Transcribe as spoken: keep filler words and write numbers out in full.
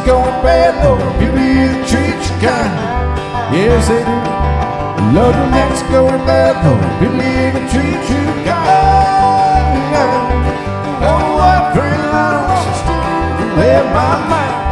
going bad, Lord, people either treat you kind. Yes, they do. Lord, New Mexico and bad, Lord, people either treat you kind. Oh, what free lunch, where my mind.